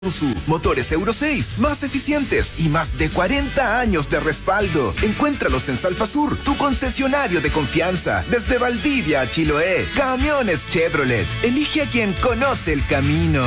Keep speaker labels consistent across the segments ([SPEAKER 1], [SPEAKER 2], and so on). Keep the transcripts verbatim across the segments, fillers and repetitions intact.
[SPEAKER 1] Isuzu, motores Euro seis, más eficientes y más de cuarenta años de respaldo. Encuéntralos en Salfasur, tu concesionario de confianza. Desde Valdivia a Chiloé, Camiones Chevrolet. Elige a quien conoce el camino.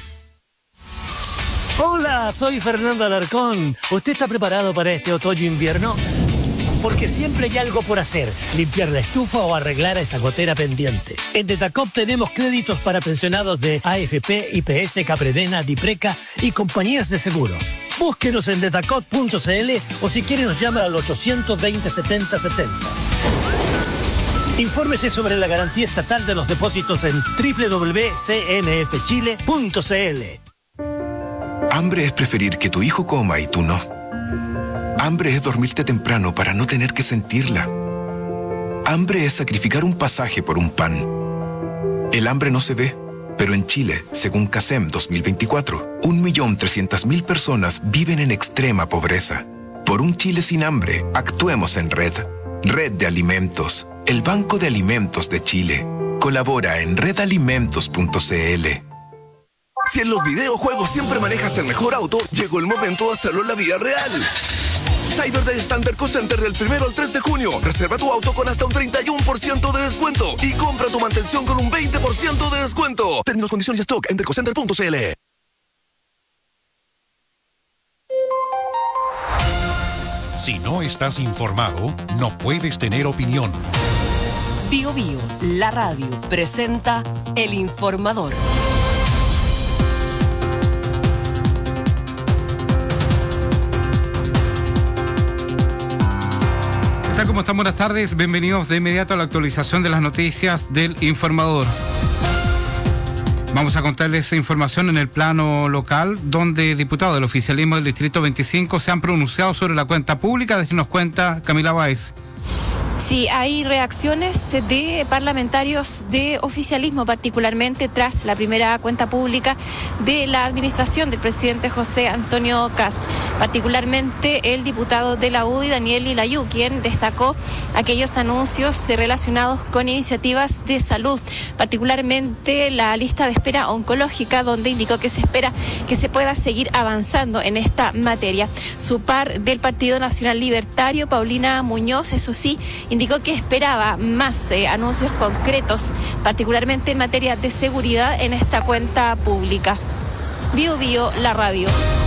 [SPEAKER 2] Hola, soy Fernando Alarcón. ¿Usted está preparado para este otoño-invierno? Porque siempre hay algo por hacer, limpiar la estufa o arreglar esa gotera pendiente. En Detacop tenemos créditos para pensionados de A F P, I P S, Capredena, Dipreca y compañías de seguros. Búsquenos en detacop punto c l o si quiere nos llama al ochocientos veinte, setenta setenta. Infórmese sobre la garantía estatal de los depósitos en doble u doble u doble u punto c n f chile punto c l.
[SPEAKER 1] Hambre es preferir que tu hijo coma y tú no. Hambre es dormirte temprano para no tener que sentirla. Hambre es sacrificar un pasaje por un pan. El hambre no se ve, pero en Chile, según CASEM dos mil veinticuatro, un millón trescientas mil personas viven en extrema pobreza. Por un Chile sin hambre, actuemos en Red. Red de Alimentos, el Banco de Alimentos de Chile. Colabora en red alimentos punto c l.
[SPEAKER 3] Si en los videojuegos siempre manejas el mejor auto, llegó el momento de hacerlo en la vida real. Cyber Day está en Terco Center del primero al tres de junio. Reserva tu auto con hasta un treinta y uno por ciento de descuento y compra tu mantención con un veinte por ciento de descuento. Términos, condiciones y stock en tercocenter punto c l.
[SPEAKER 4] Si no estás informado, no puedes tener opinión.
[SPEAKER 5] Bio Bio, la radio, presenta El Informador.
[SPEAKER 6] ¿Cómo están? Buenas tardes, bienvenidos de inmediato a la actualización de las noticias del Informador. Vamos a contarles información en el plano local, donde diputados del oficialismo del Distrito veinticinco se han pronunciado sobre la cuenta pública. Desde nos cuenta Camila Báez.
[SPEAKER 7] Sí, hay reacciones de parlamentarios de oficialismo, particularmente tras la primera cuenta pública de la administración del presidente José Antonio Kast. Particularmente el diputado de la U D I, Daniel Lilayú, quien destacó aquellos anuncios relacionados con iniciativas de salud, particularmente la lista de espera oncológica, donde indicó que se espera que se pueda seguir avanzando en esta materia. Su par del Partido Nacional Libertario, Paulina Muñoz, eso sí, indicó que esperaba más eh, anuncios concretos, particularmente en materia de seguridad en esta cuenta pública. Bio Bio, la radio.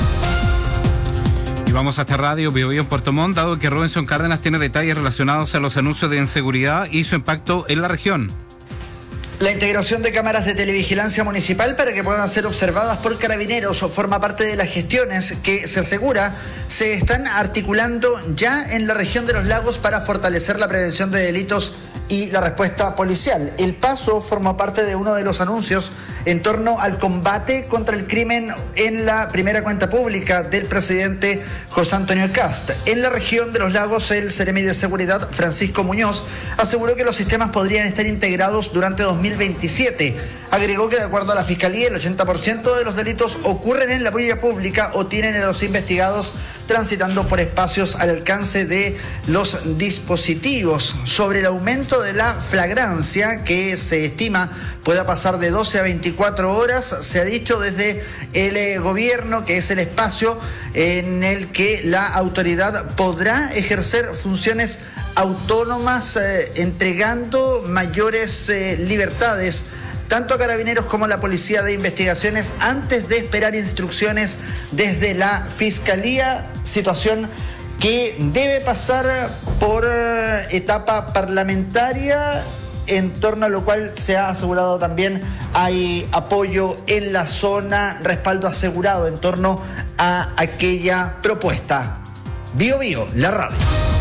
[SPEAKER 6] Y vamos a esta radio Bio Bio en Puerto Montt, dado que Robinson Cárdenas tiene detalles relacionados a los anuncios de inseguridad y su impacto en la región.
[SPEAKER 8] La integración de cámaras de televigilancia municipal para que puedan ser observadas por carabineros forma parte de las gestiones que, se asegura, se están articulando ya en la región de los lagos para fortalecer la prevención de delitos y la respuesta policial. El paso forma parte de uno de los anuncios en torno al combate contra el crimen en la primera cuenta pública del presidente José Antonio Kast. En la región de los lagos, el Seremi de Seguridad, Francisco Muñoz, aseguró que los sistemas podrían estar integrados durante dos mil veintisiete. Agregó que de acuerdo a la Fiscalía, el ochenta por ciento de los delitos ocurren en la vía pública o tienen a los investigados transitando por espacios al alcance de los dispositivos. Sobre el aumento de la flagrancia, que se estima pueda pasar de doce a veinticuatro horas, se ha dicho desde el eh, gobierno que es el espacio en el que la autoridad podrá ejercer funciones autónomas, eh, entregando mayores eh, libertades tanto a carabineros como a la policía de investigaciones antes de esperar instrucciones desde la Fiscalía, situación que debe pasar por eh, etapa parlamentaria, en torno a lo cual se ha asegurado también hay apoyo en la zona, respaldo asegurado en torno a aquella propuesta. Bio Bio, la radio.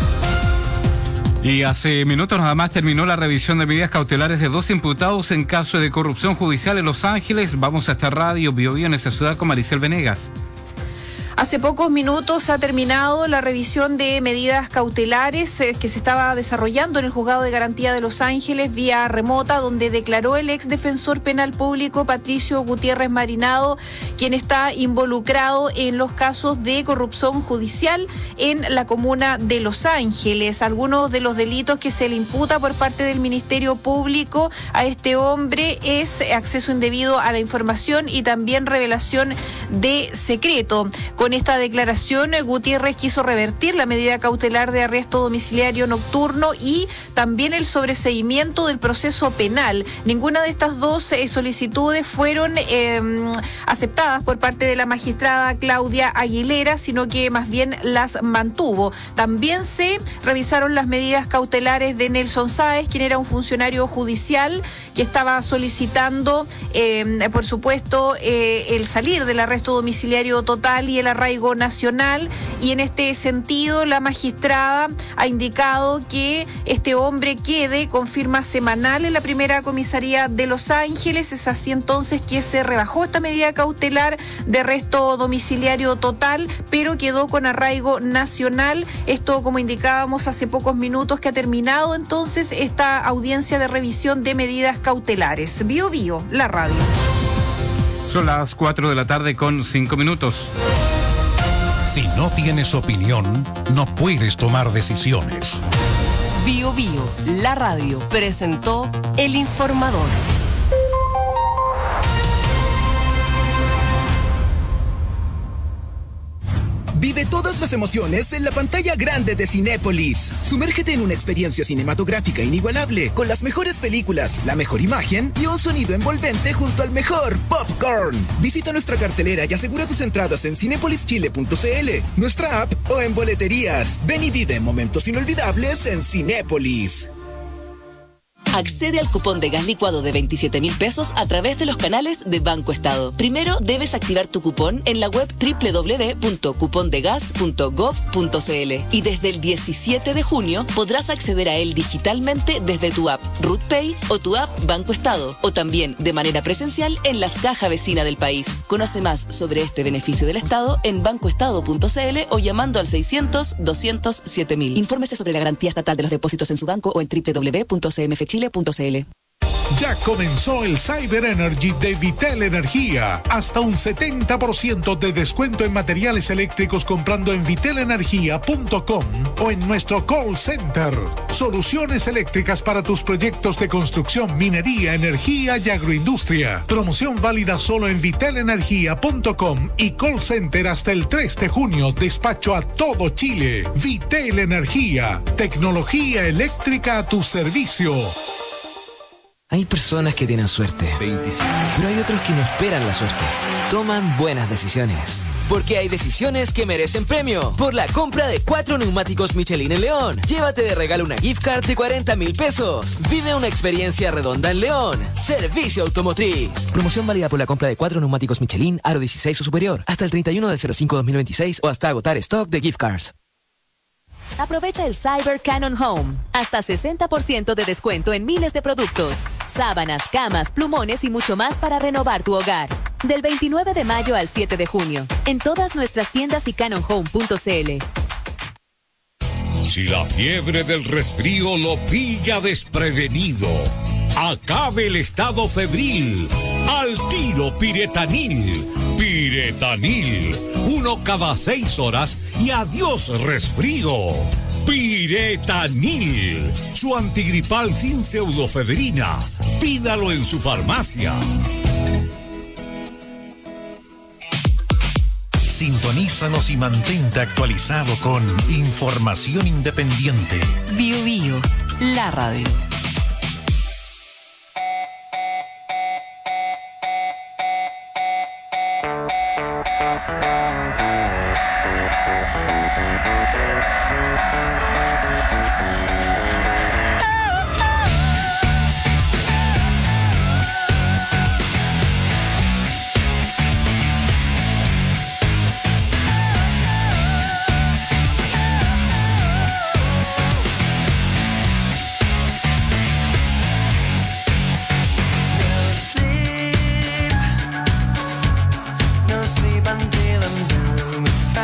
[SPEAKER 6] Y hace minutos nada más terminó la revisión de medidas cautelares de dos imputados en caso de corrupción judicial en Los Ángeles. Vamos a esta radio Bio Bio en esa ciudad con Maricel Venegas.
[SPEAKER 7] Hace pocos minutos ha terminado la revisión de medidas cautelares eh, que se estaba desarrollando en el Juzgado de Garantía de Los Ángeles vía remota, donde declaró el ex defensor penal público Patricio Gutiérrez Marinado, quien está involucrado en los casos de corrupción judicial en la comuna de Los Ángeles. Algunos de los delitos que se le imputa por parte del Ministerio Público a este hombre es acceso indebido a la información y también revelación de secreto. Con esta declaración, Gutiérrez quiso revertir la medida cautelar de arresto domiciliario nocturno y también el sobreseimiento del proceso penal. Ninguna de estas dos eh, solicitudes fueron eh, aceptadas por parte de la magistrada Claudia Aguilera, sino que más bien las mantuvo. También se revisaron las medidas cautelares de Nelson Sáez, quien era un funcionario judicial que estaba solicitando, eh, por supuesto, eh, el salir del arresto domiciliario total y el arraigo nacional, y en este sentido la magistrada ha indicado que este hombre quede con firma semanal en la primera comisaría de Los Ángeles. Es así entonces que se rebajó esta medida cautelar de arresto domiciliario total, pero quedó con arraigo nacional. Esto, como indicábamos hace pocos minutos, que ha terminado entonces esta audiencia de revisión de medidas cautelares. Bio Bio, la radio.
[SPEAKER 6] Son las cuatro de la tarde con cinco minutos.
[SPEAKER 4] Si no tienes opinión, no puedes tomar decisiones.
[SPEAKER 5] Bio Bio, la radio, presentó El Informador.
[SPEAKER 9] Vive todas las emociones en la pantalla grande de Cinépolis. Sumérgete en una experiencia cinematográfica inigualable con las mejores películas, la mejor imagen y un sonido envolvente junto al mejor popcorn. Visita nuestra cartelera y asegura tus entradas en cinépolis chile punto c l, nuestra app o en boleterías. Ven y vive momentos inolvidables en Cinépolis.
[SPEAKER 10] Accede al cupón de gas licuado de veintisiete mil pesos a través de los canales de Banco Estado. Primero debes activar tu cupón en la web doble u doble u doble u punto cupón de gas punto gov punto c l y desde el diecisiete de junio podrás acceder a él digitalmente desde tu app RutPay o tu app Banco Estado, o también de manera presencial en las cajas vecinas del país. Conoce más sobre este beneficio del Estado en bancoestado punto c l o llamando al seiscientos, doscientos, siete mil. Infórmese sobre la garantía estatal de los depósitos en su banco o en doble u doble u doble u punto c m f chile punto c l.
[SPEAKER 11] Ya comenzó el Cyber Energy de Vitel Energía. Hasta un setenta por ciento de descuento en materiales eléctricos comprando en vitel energía punto com o en nuestro call center. Soluciones eléctricas para tus proyectos de construcción, minería, energía y agroindustria. Promoción válida solo en vitel energía punto com y call center hasta el tres de junio. Despacho a todo Chile. Vitel Energía. Tecnología eléctrica a tu servicio.
[SPEAKER 12] Hay personas que tienen suerte, pero hay otros que no esperan la suerte. Toman buenas decisiones. Porque hay decisiones que merecen premio. Por la compra de cuatro neumáticos Michelin en León, llévate de regalo una gift card de cuarenta mil pesos. Vive una experiencia redonda en León. Servicio Automotriz. Promoción válida por la compra de cuatro neumáticos Michelin, aro dieciséis o superior, hasta el treinta y uno del cero cinco dos mil veintiséis o hasta agotar stock de gift cards.
[SPEAKER 13] Aprovecha el Cyber Canon Home. Hasta sesenta por ciento de descuento en miles de productos. Sábanas, camas, plumones y mucho más para renovar tu hogar. Del veintinueve de mayo al siete de junio. En todas nuestras tiendas y canon home punto c l.
[SPEAKER 14] Si la fiebre del resfrío lo pilla desprevenido, acabe el estado febril. Al tiro Piretanil. Piretanil. Uno cada seis horas y adiós resfrío. Piretanil. Su antigripal sin pseudofebrina. Pídalo en su farmacia.
[SPEAKER 4] Sintonízanos y mantente actualizado con información independiente.
[SPEAKER 5] Bio Bio, la radio.
[SPEAKER 15] Until I'm done with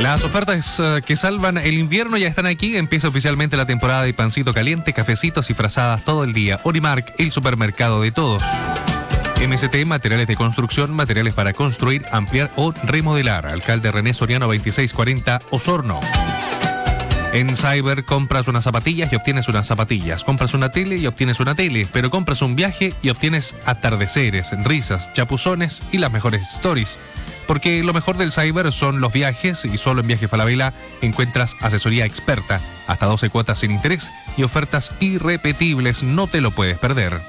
[SPEAKER 15] Las ofertas uh, que salvan el invierno ya están aquí. Empieza oficialmente la temporada de pancito caliente, cafecitos y frazadas todo el día. Orimark, el supermercado de todos. M S T, materiales de construcción, materiales para construir, ampliar o remodelar. Alcalde René Soriano veintiséis cuarenta, Osorno. En Cyber compras unas zapatillas y obtienes unas zapatillas. Compras una tele y obtienes una tele. Pero compras un viaje y obtienes atardeceres, risas, chapuzones y las mejores stories. Porque lo mejor del Cyber son los viajes y solo en Viaje Falabella encuentras asesoría experta, hasta doce cuotas sin interés y ofertas irrepetibles. No te lo puedes perder.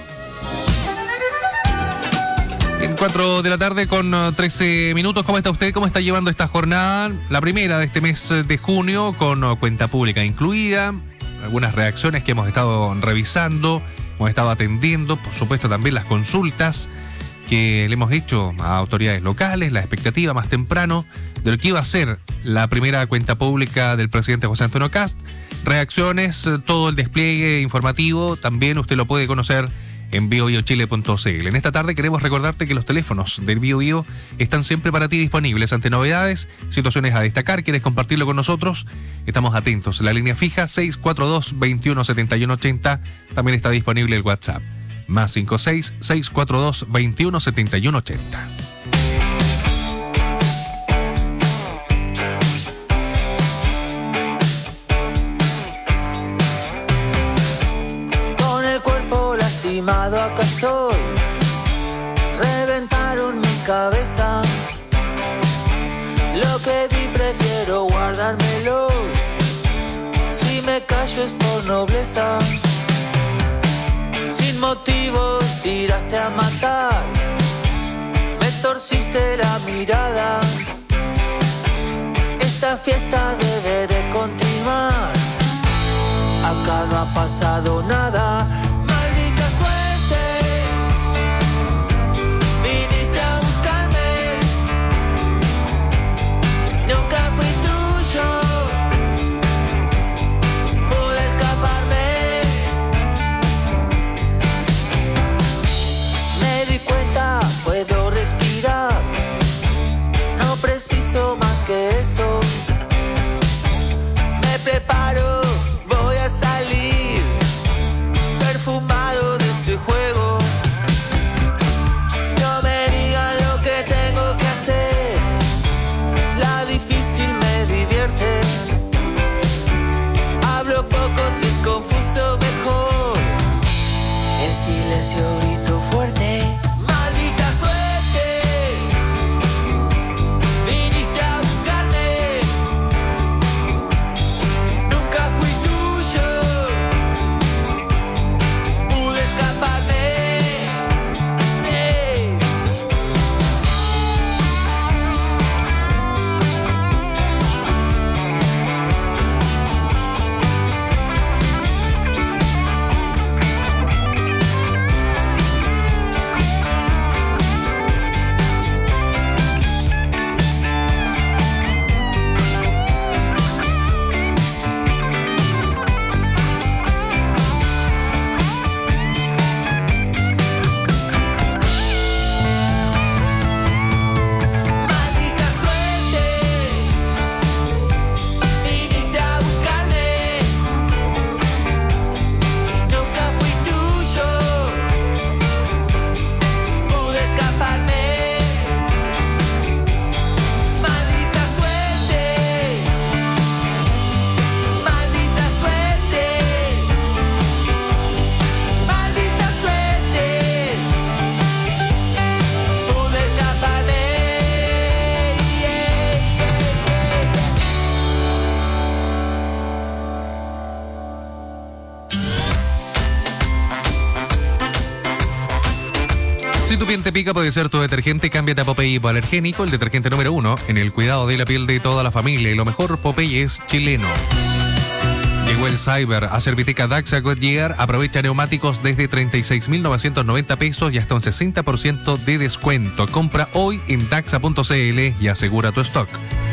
[SPEAKER 15] En cuatro de la tarde con trece minutos. ¿Cómo está usted? ¿Cómo está llevando esta jornada? La primera de este mes de junio con cuenta pública incluida. Algunas reacciones que hemos estado revisando, hemos estado atendiendo. Por supuesto también las consultas que le hemos hecho a autoridades locales, la expectativa más temprano de lo que iba a ser la primera cuenta pública del presidente José Antonio Kast. Reacciones, todo el despliegue informativo, también usted lo puede conocer en bio bio chile punto c l. En esta tarde queremos recordarte que los teléfonos del Bio Bio están siempre para ti disponibles ante novedades, situaciones a destacar. ¿Quieres compartirlo con nosotros? Estamos atentos. La línea fija seis cuatro dos, veintiuno setenta y uno ochenta. También está disponible el WhatsApp. Más cinco seis, seis cuatro dos, veintiuno setenta y uno ochenta.
[SPEAKER 16] Acá estoy, reventaron mi cabeza. Lo que vi prefiero guardármelo. Si me callo es por nobleza. Sin motivos tiraste a matar, me torciste la mirada. Esta fiesta debe de continuar. Acá no ha pasado nada. Más que eso, me preparo, voy a salir perfumado de este juego. No me digan lo que tengo que hacer, la difícil me divierte. Hablo poco, si es confuso mejor, en silencio grito fuerte. Maldita suerte.
[SPEAKER 15] Si tu piel te pica, puede ser tu detergente. Cámbiate a Popeye hipoalergénico, el detergente número uno en el cuidado de la piel de toda la familia. Y lo mejor, Popeye es chileno. Llegó el Cyber a Serviteca Daxa Goodyear. Aprovecha neumáticos desde treinta y seis mil novecientos noventa pesos y hasta un sesenta por ciento de descuento. Compra hoy en daxa punto c l y asegura tu stock.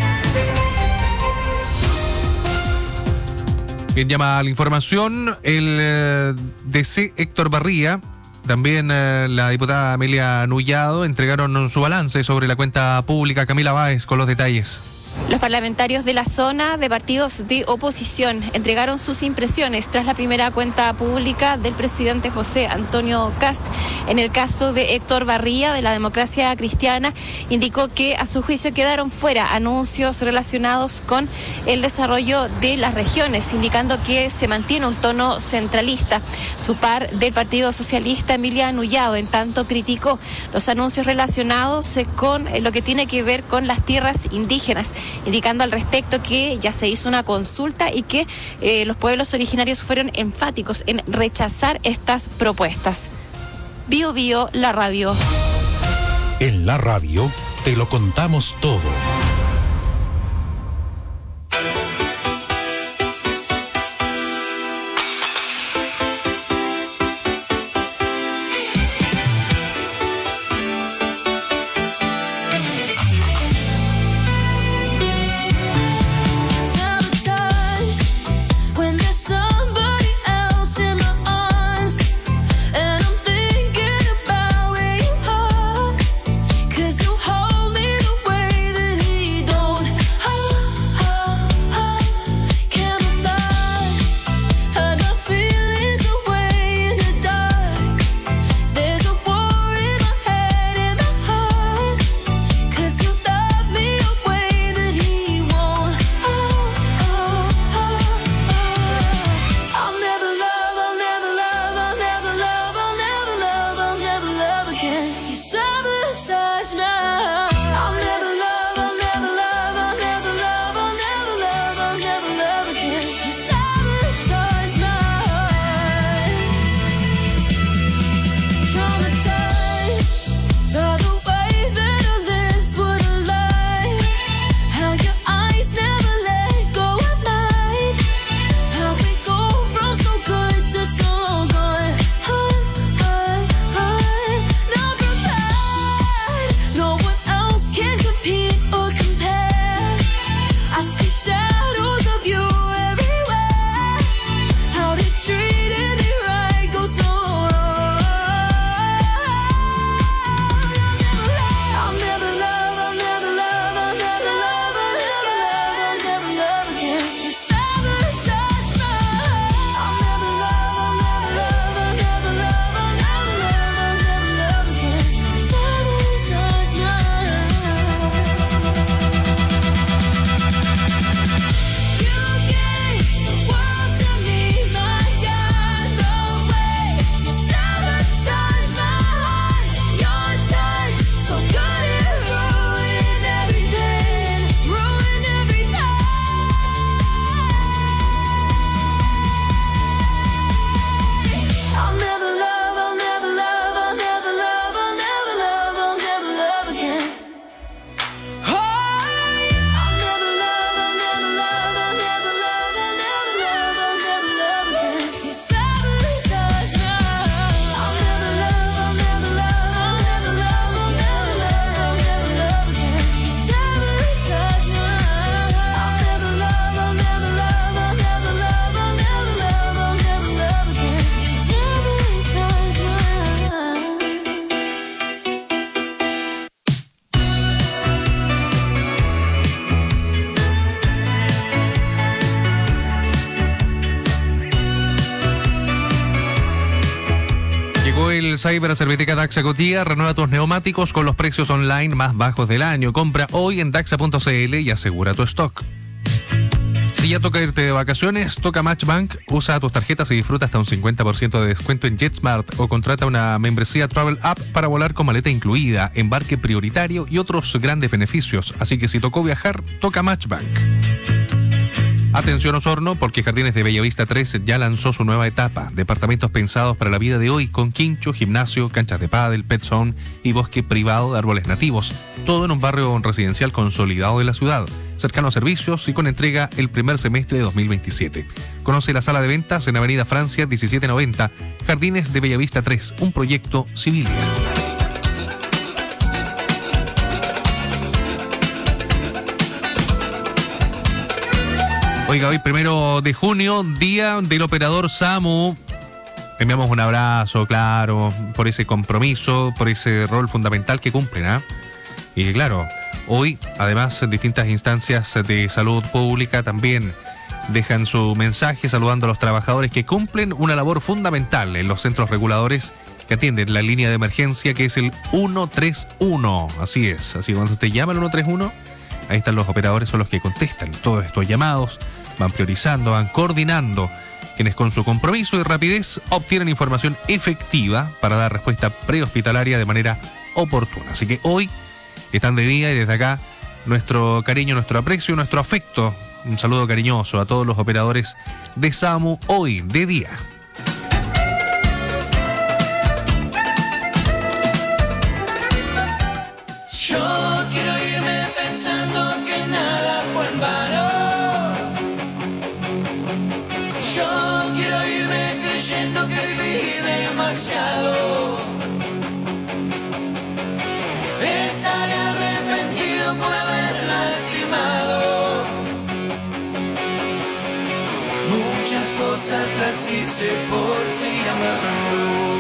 [SPEAKER 15] Bien, llama a la información el eh, D C Héctor Barría. También eh, la diputada Amelia Nullado entregaron su balance sobre la cuenta pública. Camila Báez con los detalles.
[SPEAKER 7] Los parlamentarios de la zona de partidos de oposición entregaron sus impresiones tras la primera cuenta pública del presidente José Antonio Kast. En el caso de Héctor Barría, de la Democracia Cristiana, indicó que a su juicio quedaron fuera anuncios relacionados con el desarrollo de las regiones, indicando que se mantiene un tono centralista. Su par del Partido Socialista, Emilia Nullado, en tanto criticó los anuncios relacionados con lo que tiene que ver con las tierras indígenas, indicando al respecto que ya se hizo una consulta y que eh, los pueblos originarios fueron enfáticos en rechazar estas propuestas. Bio Bio, la radio.
[SPEAKER 4] En la radio te lo contamos todo.
[SPEAKER 15] El Cyber Cerveteca Daxa Cotía renueva tus neumáticos con los precios online más bajos del año. Compra hoy en daxa punto c l y asegura tu stock. Si ya toca irte de vacaciones, toca Matchbank, usa tus tarjetas y disfruta hasta un cincuenta por ciento de descuento en JetSmart o contrata una membresía Travel App para volar con maleta incluida, embarque prioritario y otros grandes beneficios. Así que si tocó viajar, toca Matchbank. Atención Osorno, porque Jardines de Bellavista tres ya lanzó su nueva etapa. Departamentos pensados para la vida de hoy, con quincho, gimnasio, canchas de pádel, pet zone y bosque privado de árboles nativos. Todo en un barrio residencial consolidado de la ciudad, cercano a servicios y con entrega el primer semestre de dos mil veintisiete. Conoce la sala de ventas en Avenida Francia diecisiete noventa, Jardines de Bellavista tres, un proyecto civil. Oiga, hoy primero de junio, día del operador SAMU. Enviamos un abrazo, claro, por ese compromiso, por ese rol fundamental que cumplen, ¿ah? ¿eh? Y claro, Hoy, además, distintas instancias de salud pública también dejan su mensaje saludando a los trabajadores que cumplen una labor fundamental en los centros reguladores que atienden la línea de emergencia, que es el ciento treinta y uno. Así es, así que cuando usted llama al ciento treinta y uno, ahí están los operadores, son los que contestan todos estos llamados, van priorizando, van coordinando, quienes con su compromiso y rapidez obtienen información efectiva para dar respuesta prehospitalaria de manera oportuna. Así que hoy están de día y desde acá nuestro cariño, nuestro aprecio, nuestro afecto. Un saludo cariñoso a todos los operadores de SAMU hoy de día.
[SPEAKER 16] Yo quiero irme pensando que nada fue en vano. Yo quiero irme creyendo que viví demasiado. Estaré arrepentido por haber lastimado. Muchas cosas las hice por seguir amando.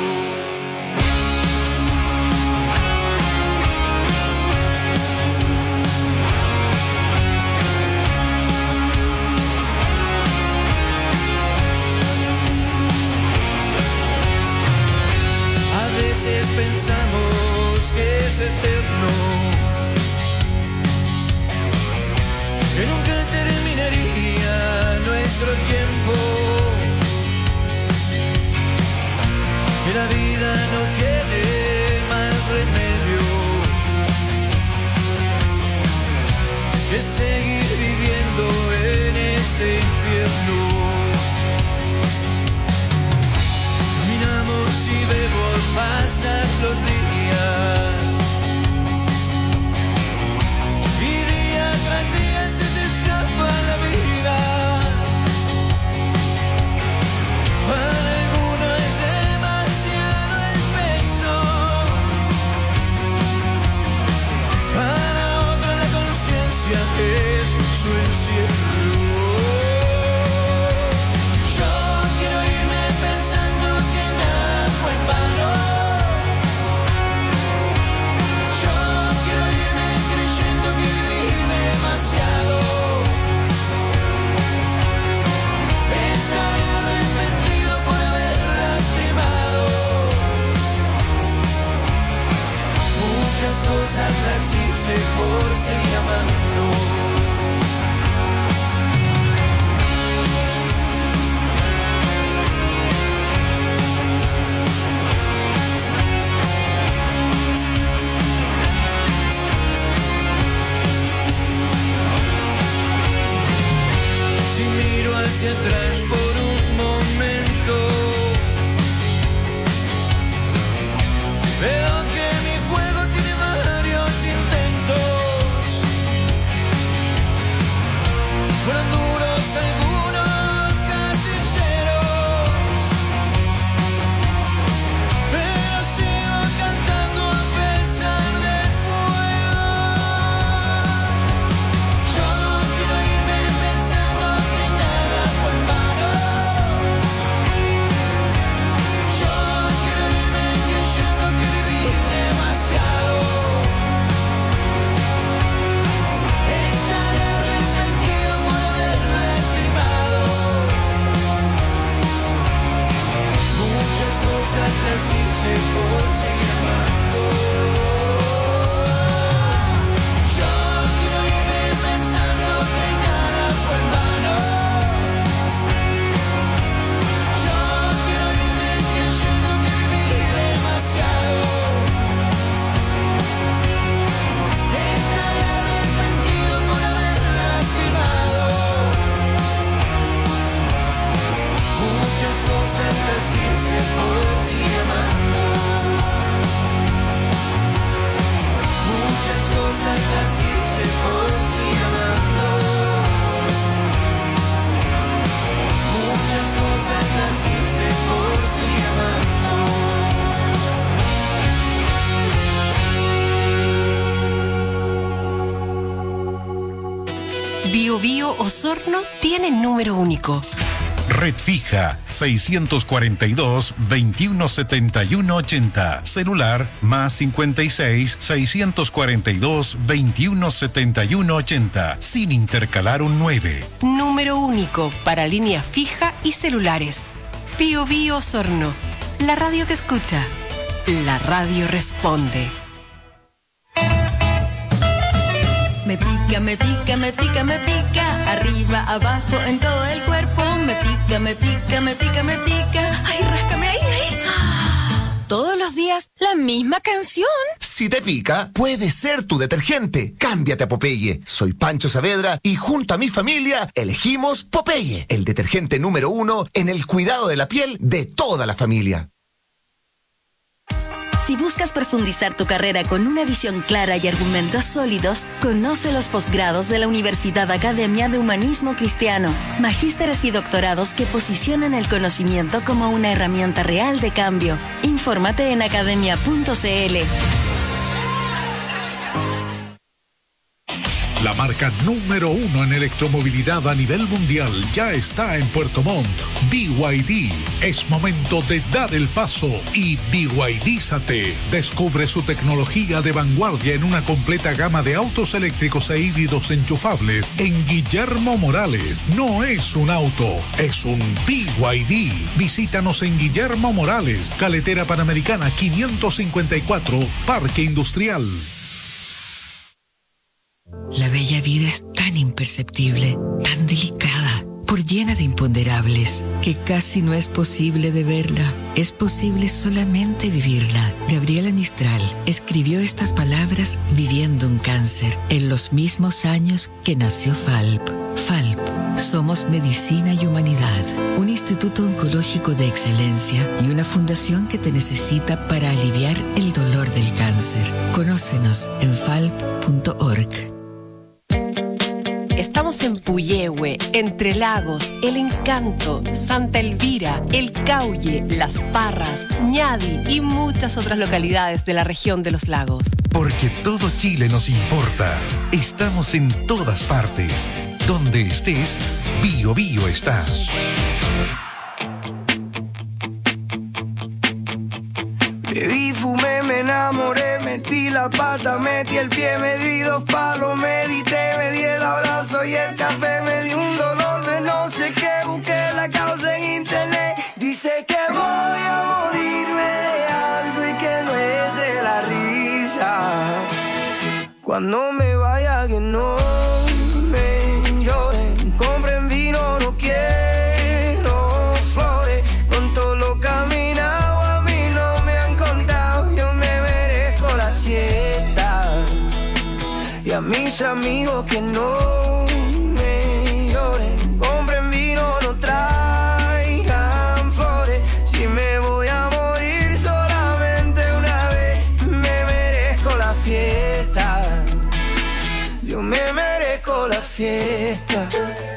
[SPEAKER 16] A veces pensamos que es eterno, que nunca terminaría nuestro tiempo, que la vida no tiene más remedio que seguir viviendo en este infierno. Caminamos y vemos pasar los días, y día tras día se te escapa la vida. Para alguno es demasiado el peso, para otro la conciencia es su encierro. Yo quiero irme pensando que nada fue en vano. Yo quiero irme creyendo que viví demasiado. Estaré arrepentido por haber lastimado. Muchas cosas las hice por seguir amando. Si miro hacia atrás por un momento, veo que mi juego tiene varios intentos. Fueron duros algunos casilleros, pero sigo cantando a pesar del fuego. Yo quiero irme pensando que nada fue en vano. Yo quiero irme creyendo que viví demasiado. Estaré arrepentido por haber lastimado. Muchas cosas las hice por seguir amando. Yo quiero irme pensando que nada fue en vano. Yo quiero irme creyendo que viví demasiado. Estaré arrepentido por haber lastimado. Muchas cosas las hice por seguir amando. Muchas cosas las hice por seguir amando. Muchas cosas las hice por seguir amando.
[SPEAKER 5] Bio Bio Osorno tiene número único.
[SPEAKER 4] Red fija seiscientos cuarenta y dos, veintiuno setenta y uno ochenta. Celular más cincuenta y seis, seiscientos cuarenta y dos, veintiuno setenta y uno ochenta. Sin intercalar un nueve.
[SPEAKER 5] Número único para línea fija y celulares. Pío Bío Osorno. La radio te escucha. La radio responde.
[SPEAKER 17] Me pica, me pica, me pica, me pica. Arriba, abajo, en todo el cuerpo. Me pica, me pica, me pica, me pica. Ay, ráscame ahí, ahí. Todos los días la misma canción.
[SPEAKER 18] Si te pica, puede ser tu detergente. Cámbiate a Popeye. Soy Pancho Saavedra y junto a mi familia elegimos Popeye, el detergente número uno en el cuidado de la piel de toda la familia.
[SPEAKER 19] Si buscas profundizar tu carrera con una visión clara y argumentos sólidos, conoce los posgrados de la Universidad Academia de Humanismo Cristiano, magísteres y doctorados que posicionan el conocimiento como una herramienta real de cambio. Infórmate en academia punto c l.
[SPEAKER 11] La marca número uno en electromovilidad a nivel mundial ya está en Puerto Montt. B Y D. Es momento de dar el paso y B Y D-zate. Descubre su tecnología de vanguardia en una completa gama de autos eléctricos e híbridos enchufables en Guillermo Morales. No es un auto, es un B Y D. Visítanos en Guillermo Morales, Carretera Panamericana quinientos cincuenta y cuatro, Parque Industrial.
[SPEAKER 20] La bella vida es tan imperceptible, tan delicada, por llena de imponderables, que casi no es posible de verla. Es posible solamente vivirla. Gabriela Mistral escribió estas palabras viviendo un cáncer en los mismos años que nació F A L P. F A L P. Somos Medicina y Humanidad, un instituto oncológico de excelencia y una fundación que te necesita para aliviar el dolor del cáncer. Conócenos en falp punto org.
[SPEAKER 5] Estamos en Puyehue, Entre Lagos, El Encanto, Santa Elvira, El Cauye, Las Parras, Ñadi y muchas otras localidades de la región de los lagos.
[SPEAKER 4] Porque todo Chile nos importa. Estamos en todas partes. Donde estés, Bío Bío está.
[SPEAKER 16] Bebí, fumé, me enamoré, metí la pata, metí el pie, me di dos palos, medité, me di el abrazo y el café, me di un dolor de no sé qué, busqué la causa en internet, dice que voy a morirme de algo y que no es de la risa, cuando me vaya que no me lloren, compren vino, no quiero flores, con todo lo caminado a mí no me han contado, yo me merezco la siesta, y a mis amigos que no me lloren, compren vino, no traigan flores, si me voy a morir solamente una vez, me merezco la fiesta, yo me merezco la fiesta.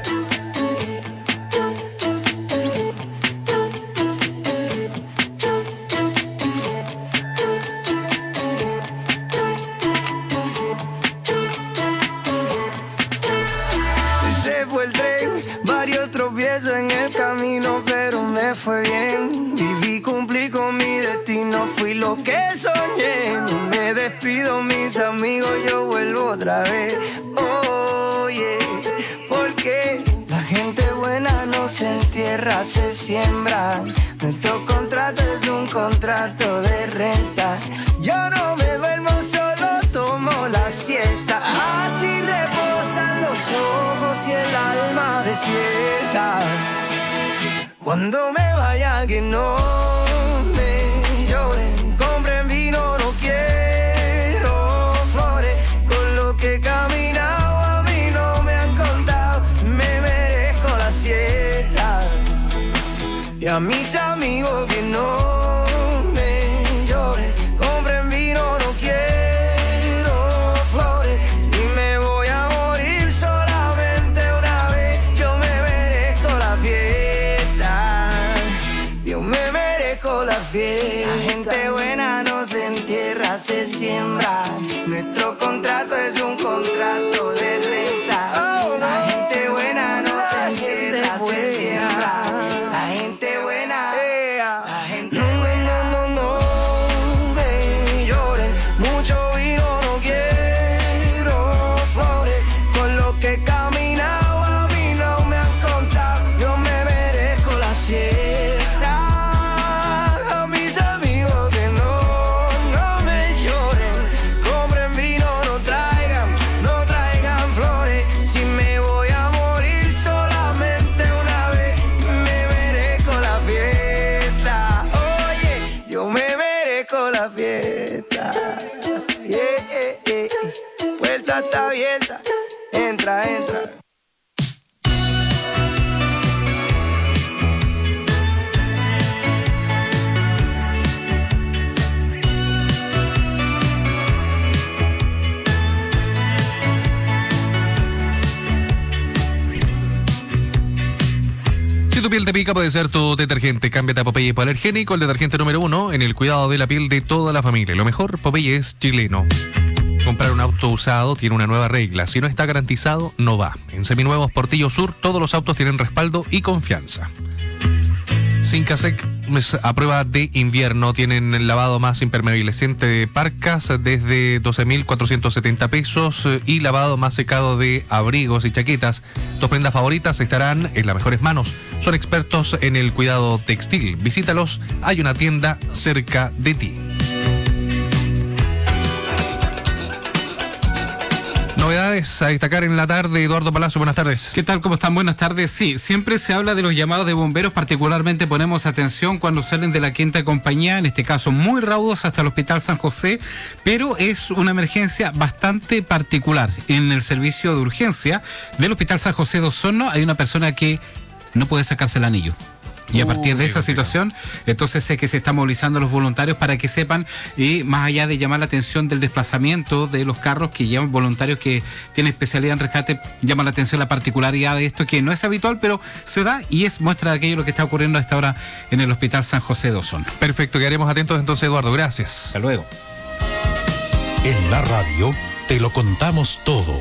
[SPEAKER 16] Se fue el tren, varios tropiezos en el camino, pero me fue bien. Viví, cumplí con mi destino, fui lo que soñé. No me despido, mis amigos, yo vuelvo otra vez. Oye, porque la gente buena no se entierra, se siembra. Nuestro contrato es un contrato de renta. Yo no me duermo, solo tomo la siesta. Así reposan los ojos y el alma despierta. Cuando me vaya que no me lloren, compren vino, no quiero flores. Con lo que he caminado a mí no me han contado, me merezco la siesta. Y a mis amigos que no me lloren, compren vino, no quiero flores. Si me voy a morir solamente una vez, yo me merezco la fiesta. Yo me merezco la fiesta. La gente buena no se entierra, se siembra. Nuestro contrato es un contrato de renta. La gente buena no se entierra, se siembra. con la fiesta. Yeah, yeah, yeah. Puerta está abierta. Entra, entra.
[SPEAKER 15] Si tu piel te pica, puede ser tu detergente. Cámbiate a Popeye hipoalergénico, el detergente número uno en el cuidado de la piel de toda la familia. Lo mejor, Popeye es chileno. Comprar un auto usado tiene una nueva regla. Si no está garantizado, no va. En Seminuevos Portillo Sur, todos los autos tienen respaldo y confianza. Sincasec a prueba de invierno tienen el lavado más impermeabilizante de parcas desde doce mil cuatrocientos setenta pesos y lavado más secado de abrigos y chaquetas. Tus prendas favoritas estarán en las mejores manos. Son expertos en el cuidado textil. Visítalos, hay una tienda cerca de ti. Novedades a destacar en la tarde. Eduardo Palacio, buenas tardes.
[SPEAKER 6] ¿Qué tal? ¿Cómo están? Buenas tardes. Sí, siempre se habla de los llamados de bomberos, particularmente ponemos atención cuando salen de la quinta compañía, en este caso muy raudos hasta el Hospital San José, pero es una emergencia bastante particular. En el servicio de urgencia del Hospital San José de Osorno hay una persona que no puede sacarse el anillo. Y a partir de esa situación, entonces sé que se están movilizando los voluntarios para que sepan, y más allá de llamar la atención del desplazamiento de los carros que llevan voluntarios que tienen especialidad en rescate, llama la atención la particularidad de esto, que no es habitual, pero se da y es muestra de aquello lo que está ocurriendo a esta hora en el Hospital San José de Osorno.
[SPEAKER 15] Perfecto, quedaremos atentos entonces, Eduardo. Gracias.
[SPEAKER 6] Hasta luego.
[SPEAKER 11] En la radio te lo contamos todo.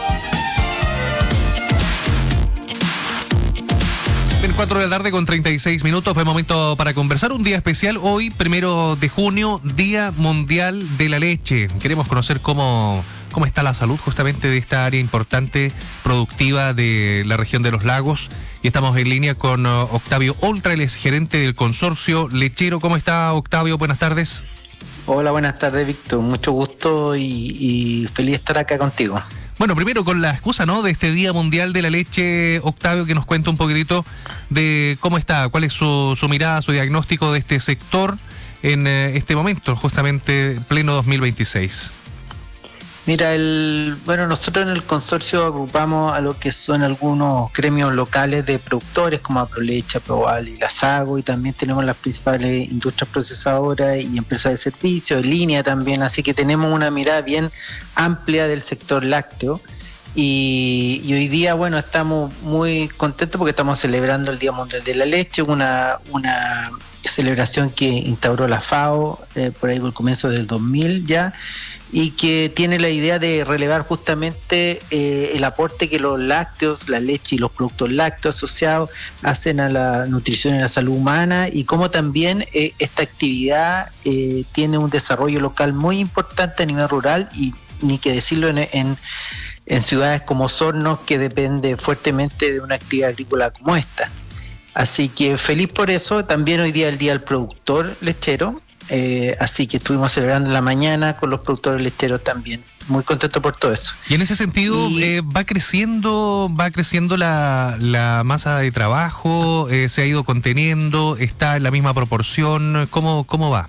[SPEAKER 15] cuatro de la tarde con treinta y seis minutos, fue momento para conversar. Un día especial hoy, primero de junio, Día Mundial de la Leche. Queremos conocer cómo, cómo está la salud justamente de esta área importante, productiva de la región de los lagos. Y estamos en línea con uh, Octavio Oltra, él es gerente del consorcio lechero. ¿Cómo está, Octavio? Buenas tardes.
[SPEAKER 21] Hola, buenas tardes, Víctor. Mucho gusto y, y feliz de estar acá contigo.
[SPEAKER 15] Bueno, primero con la excusa, ¿no?, de este Día Mundial de la Leche, Octavio, que nos cuenta un poquitito de cómo está, cuál es su, su mirada, su diagnóstico de este sector en eh, este momento, justamente pleno dos mil veintiséis.
[SPEAKER 21] Mira, el bueno, nosotros en el consorcio agrupamos a lo que son algunos gremios locales de productores como Aproleche, Aproval y la Sago, y también tenemos las principales industrias procesadoras y empresas de servicio, en línea también, así que tenemos una mirada bien amplia del sector lácteo. Y, y hoy día, bueno, estamos muy contentos porque estamos celebrando el Día Mundial de la Leche, una, una celebración que instauró la FAO eh, por ahí por el comienzo del dos mil ya, y que tiene la idea de relevar justamente eh, el aporte que los lácteos, la leche y los productos lácteos asociados hacen a la nutrición y la salud humana, y cómo también eh, esta actividad eh, tiene un desarrollo local muy importante a nivel rural, y ni que decirlo en, en, en ciudades como Osorno, que depende fuertemente de una actividad agrícola como esta. Así que feliz por eso. También hoy día es el Día del Productor Lechero. Eh, así que estuvimos celebrando en la mañana con los productores lecheros también. Muy contento por todo eso.
[SPEAKER 15] Y en ese sentido, y, eh, va creciendo va creciendo la, la masa de trabajo, eh, se ha ido conteniendo, está en la misma proporción. ¿Cómo, cómo va?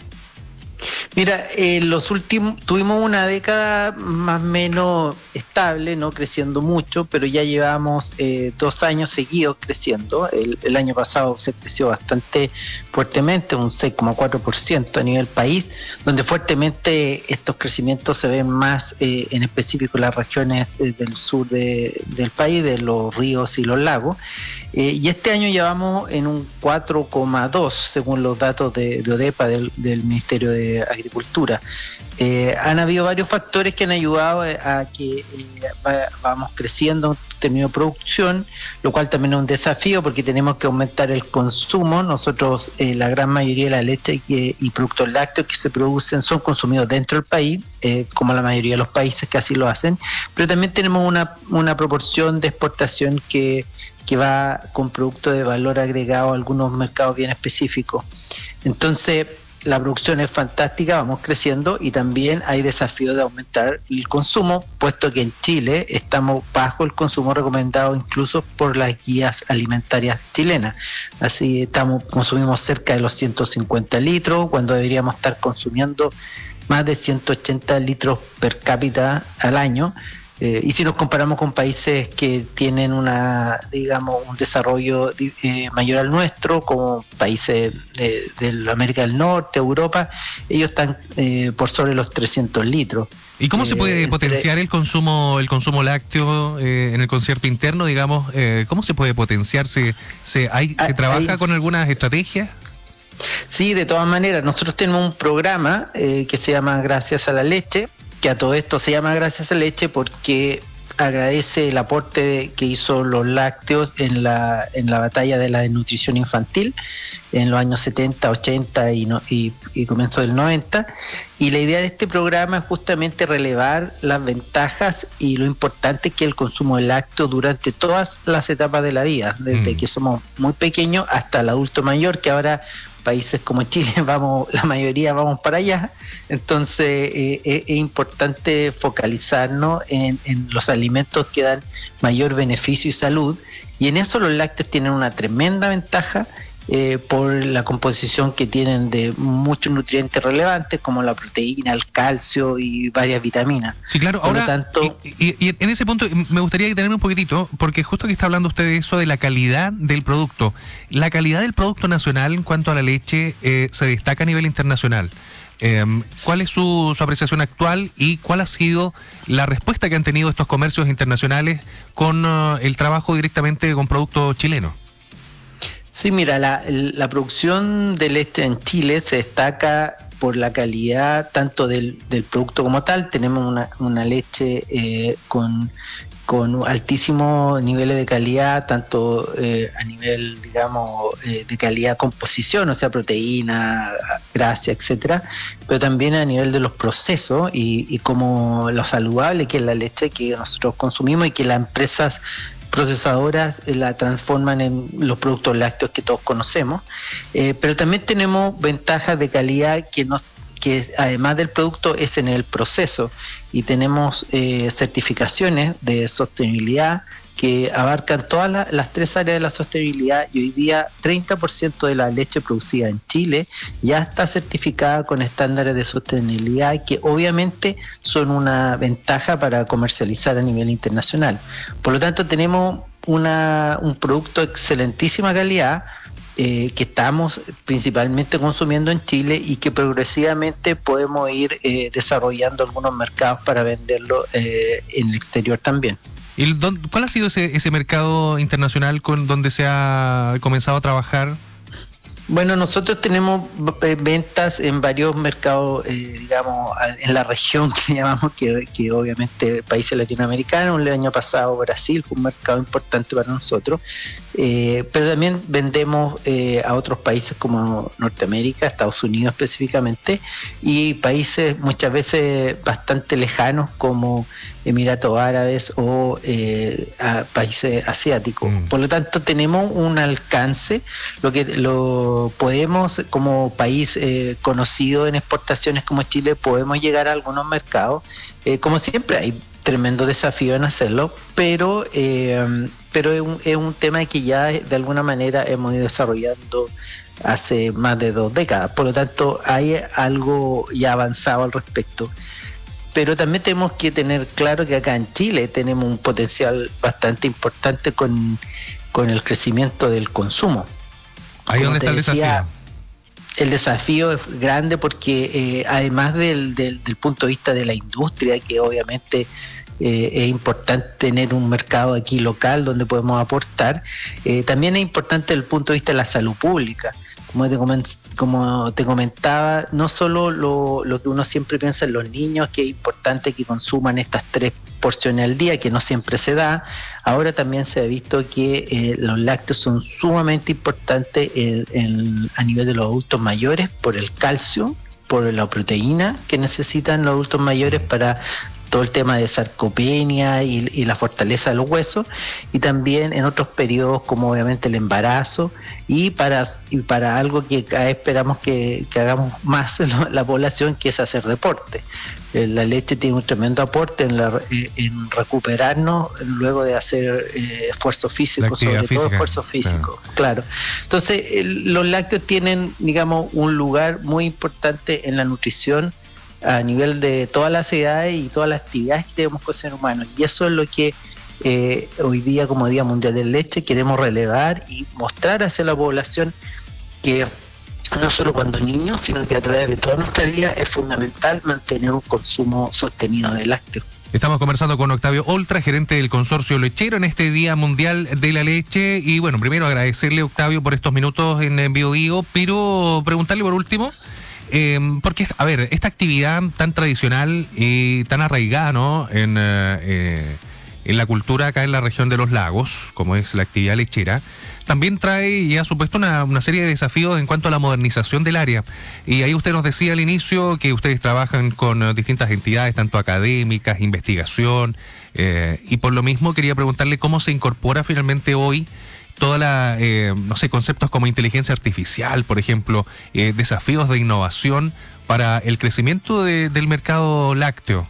[SPEAKER 21] Mira, eh, los últimos tuvimos una década más o menos estable, no creciendo mucho, pero ya llevamos eh, dos años seguidos creciendo. El, el año pasado se creció bastante fuertemente, un seis coma cuatro por ciento a nivel país, donde fuertemente estos crecimientos se ven más eh, en específico en las regiones eh, del sur de, del país, de los ríos y los lagos. Eh, y este año ya vamos en un cuatro coma dos según los datos de, de ODEPA, del, del Ministerio de Agricultura. Eh, han habido varios factores que han ayudado a que eh, va, vamos creciendo en términos de producción, lo cual también es un desafío porque tenemos que aumentar el consumo. Nosotros, eh, la gran mayoría de la leche que, y productos lácteos que se producen son consumidos dentro del país, eh, como la mayoría de los países que así lo hacen, pero también tenemos una, una proporción de exportación que, que va con productos de valor agregado a algunos mercados bien específicos. Entonces, la producción es fantástica, vamos creciendo y también hay desafío de aumentar el consumo, puesto que en Chile estamos bajo el consumo recomendado incluso por las guías alimentarias chilenas. Así estamos consumimos cerca de los ciento cincuenta litros cuando deberíamos estar consumiendo más de ciento ochenta litros per cápita al año. Eh, y si nos comparamos con países que tienen una, digamos, un desarrollo eh, mayor al nuestro, como países de, de América del Norte, Europa, ellos están eh, por sobre los trescientos litros.
[SPEAKER 15] ¿Y cómo
[SPEAKER 21] eh,
[SPEAKER 15] se puede
[SPEAKER 21] entre...
[SPEAKER 15] potenciar el consumo el consumo lácteo eh, en el concierto interno, digamos? Eh, ¿Cómo se puede potenciar? ¿Se, se, hay, ¿se trabaja hay... con algunas estrategias?
[SPEAKER 21] Sí, de todas maneras. Nosotros tenemos un programa eh, que se llama Gracias a la Leche, que a todo esto se llama Gracias a la Leche porque agradece el aporte que hizo los lácteos en la en la batalla de la desnutrición infantil en los años setenta, ochenta y, no, y, y comienzo del noventa, y la idea de este programa es justamente relevar las ventajas y lo importante que es el consumo de lácteos durante todas las etapas de la vida, desde mm. que somos muy pequeños hasta el adulto mayor, que ahora países como Chile vamos, la mayoría vamos para allá. Entonces eh, es, es importante focalizarnos en, en los alimentos que dan mayor beneficio y salud, y en eso los lácteos tienen una tremenda ventaja eh, por la composición que tienen de muchos nutrientes relevantes como la proteína, el calcio y varias vitaminas.
[SPEAKER 15] Sí, claro.
[SPEAKER 21] Por
[SPEAKER 15] ahora,
[SPEAKER 21] lo tanto,
[SPEAKER 15] y, y, y en ese punto me gustaría detenerme un poquitito, porque justo que está hablando usted de eso, de la calidad del producto. La calidad del producto nacional en cuanto a la leche eh, se destaca a nivel internacional. Eh, ¿Cuál es su, su apreciación actual y cuál ha sido la respuesta que han tenido estos comercios internacionales con uh, el trabajo directamente con productos chilenos?
[SPEAKER 21] Sí, mira, la, la producción de leche en Chile se destaca por la calidad tanto del, del producto como tal. Tenemos una, una leche eh, con, con altísimos niveles de calidad, tanto eh, a nivel, digamos, eh, de calidad composición, o sea, proteína, grasa, etcétera, pero también a nivel de los procesos y, y como lo saludable que es la leche que nosotros consumimos y que las empresas procesadoras la transforman en los productos lácteos que todos conocemos, eh, pero también tenemos ventajas de calidad que nos que además del producto es en el proceso, y tenemos eh, certificaciones de sostenibilidad que abarcan todas la, las tres áreas de la sostenibilidad, y hoy día treinta por ciento de la leche producida en Chile ya está certificada con estándares de sostenibilidad que obviamente son una ventaja para comercializar a nivel internacional. Por lo tanto, tenemos una, un producto de excelentísima calidad eh, que estamos principalmente consumiendo en Chile y que progresivamente podemos ir eh, desarrollando algunos mercados para venderlo eh, en el exterior también.
[SPEAKER 15] ¿Y cuál ha sido ese, ese mercado internacional con donde se ha comenzado a trabajar?
[SPEAKER 21] Bueno, nosotros tenemos ventas en varios mercados, eh, digamos, en la región que llamamos, que, que obviamente países latinoamericanos. El año pasado Brasil fue un mercado importante para nosotros, eh, pero también vendemos eh, a otros países como Norteamérica, Estados Unidos específicamente, y países muchas veces bastante lejanos como Emiratos Árabes o eh, a países asiáticos. Mm. Por lo tanto, tenemos un alcance, lo que lo podemos, como país eh, conocido en exportaciones como Chile, podemos llegar a algunos mercados. Eh, como siempre, hay tremendo desafío en hacerlo, pero eh, pero es un, es un tema que ya de alguna manera hemos ido desarrollando hace más de dos décadas. Por lo tanto, hay algo ya avanzado al respecto. Pero también tenemos que tener claro que acá en Chile tenemos un potencial bastante importante con, con el crecimiento del consumo.
[SPEAKER 15] Ahí donde está el desafío.
[SPEAKER 21] El desafío es grande porque eh, además del, del, del punto de vista de la industria, que obviamente eh, es importante tener un mercado aquí local donde podemos aportar, eh, también es importante desde el punto de vista de la salud pública. Como te, coment- como te comentaba, no solo lo, lo que uno siempre piensa en los niños, que es importante que consuman estas tres porciones al día, que no siempre se da. Ahora también se ha visto que eh, los lácteos son sumamente importantes en, en, a nivel de los adultos mayores por el calcio, por la proteína que necesitan los adultos mayores para todo el tema de sarcopenia y, y la fortaleza de los huesos, y también en otros periodos como obviamente el embarazo, y para, y para algo que cada vez esperamos que, que hagamos más la, la población, que es hacer deporte. Eh, la leche tiene un tremendo aporte en, la, en recuperarnos luego de hacer eh, esfuerzo físico, sobre física. todo esfuerzo físico, claro. claro. Entonces el, los lácteos tienen, digamos, un lugar muy importante en la nutrición a nivel de todas las edades y todas las actividades que tenemos con ser humanos, y eso es lo que eh, hoy día, como Día Mundial de Leche, queremos relevar y mostrar hacia la población que no solo cuando niños, sino que a través de toda nuestra vida es fundamental mantener un consumo sostenido de lácteos.
[SPEAKER 15] Estamos conversando con Octavio Oltra, gerente del Consorcio Lechero, en este Día Mundial de la Leche. Y bueno, primero agradecerle, Octavio, por estos minutos en Bio Bio, pero preguntarle por último, Eh, porque, a ver, esta actividad tan tradicional y tan arraigada, ¿no?, en, eh, en la cultura acá en la región de los lagos, como es la actividad lechera, también trae y ha supuesto una, una serie de desafíos en cuanto a la modernización del área. Y ahí usted nos decía al inicio que ustedes trabajan con uh, distintas entidades, tanto académicas, investigación, eh, y por lo mismo quería preguntarle cómo se incorpora finalmente hoy toda la, eh, no sé, conceptos como inteligencia artificial, por ejemplo, eh, desafíos de innovación para el crecimiento de, del mercado lácteo.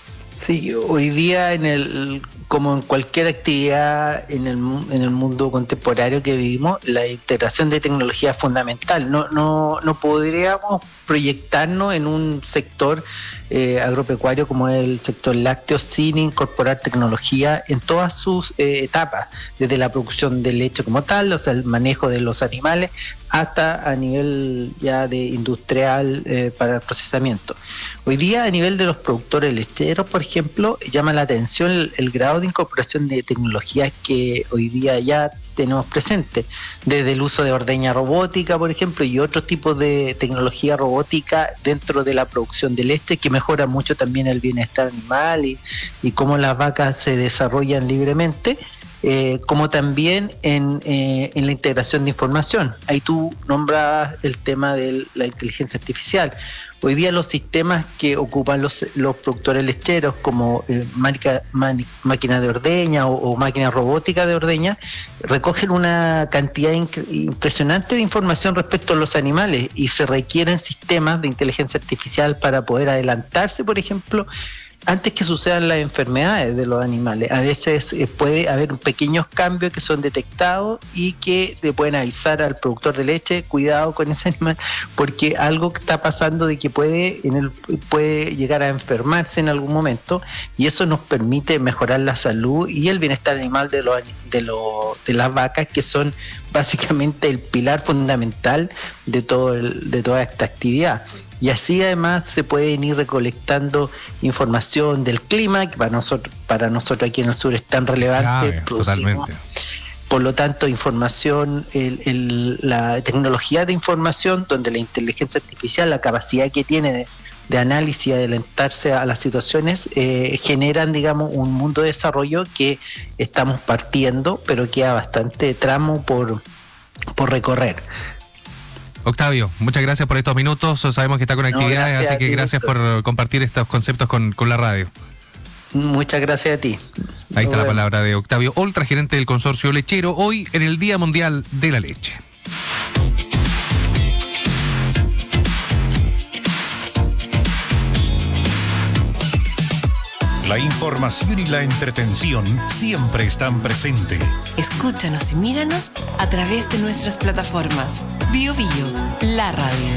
[SPEAKER 21] Sí, hoy día en el, como en cualquier actividad en el, en el mundo contemporáneo que vivimos, la integración de tecnología es fundamental. No, no, no podríamos proyectarnos en un sector eh, agropecuario como es el sector lácteo sin incorporar tecnología en todas sus eh, etapas, desde la producción de leche como tal, o sea, el manejo de los animales, hasta a nivel ya de industrial eh, para el procesamiento. Hoy día a nivel de los productores lecheros, por ejemplo, llama la atención el, el grado de incorporación de tecnologías que hoy día ya tenemos presente, desde el uso de ordeña robótica, por ejemplo, y otros tipos de tecnología robótica dentro de la producción de leche, que mejora mucho también el bienestar animal y, y cómo las vacas se desarrollan libremente. Eh, como también en, eh, en la integración de información. Ahí tú nombrabas el tema de la inteligencia artificial. Hoy día los sistemas que ocupan los, los productores lecheros, como eh, máquina, máquina de ordeña o, o máquinas robóticas de ordeña, recogen una cantidad inc- impresionante de información respecto a los animales, y se requieren sistemas de inteligencia artificial para poder adelantarse, por ejemplo, antes que sucedan las enfermedades de los animales. A veces eh, puede haber pequeños cambios que son detectados y que le pueden avisar al productor de leche: cuidado con ese animal, porque algo está pasando de que puede, en el, puede llegar a enfermarse en algún momento, y eso nos permite mejorar la salud y el bienestar animal de, los, de, los, de las vacas, que son básicamente el pilar fundamental de, todo el, de toda esta actividad. Y así además se pueden ir recolectando información del clima, que para nosotros, para nosotros aquí en el sur es tan relevante.
[SPEAKER 15] Claro, totalmente.
[SPEAKER 21] Por lo tanto, información, el, el, la tecnología de información, donde la inteligencia artificial, la capacidad que tiene de, de análisis y adelantarse a las situaciones, eh, generan, digamos, un mundo de desarrollo que estamos partiendo, pero queda bastante tramo por, por recorrer.
[SPEAKER 15] Octavio, muchas gracias por estos minutos. Sabemos que está con actividades, no, así que ti, gracias Víctor. por compartir estos conceptos con, con la radio.
[SPEAKER 21] Muchas gracias a ti.
[SPEAKER 15] Ahí está la palabra de Octavio Oltra, gerente del Consorcio Lechero, hoy en el Día Mundial de la Leche.
[SPEAKER 4] La información y la entretención siempre están presentes.
[SPEAKER 5] Escúchanos y míranos a través de nuestras plataformas. Bio Bio, la radio.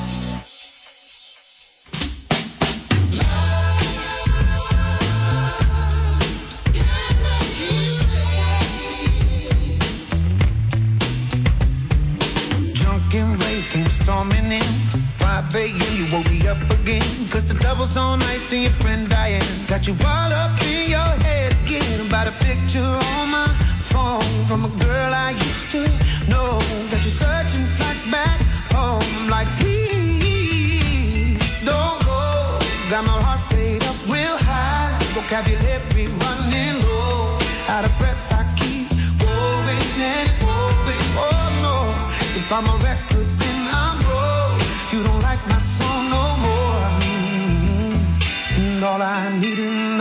[SPEAKER 2] Drunken raves came storming in. five a.m. you woke me up again. Cause the double's on ice and your friend Diane got you all up in your head again. About a picture on my phone from a girl I used to know. Got you searching flights back home. I'm like, please don't go. Got my heart rate up real high, vocabulary running low. Out of breath I keep going and going. Oh no, if I'm a record then I'm wrong. You don't like my song no more. Mm-hmm. And all I need in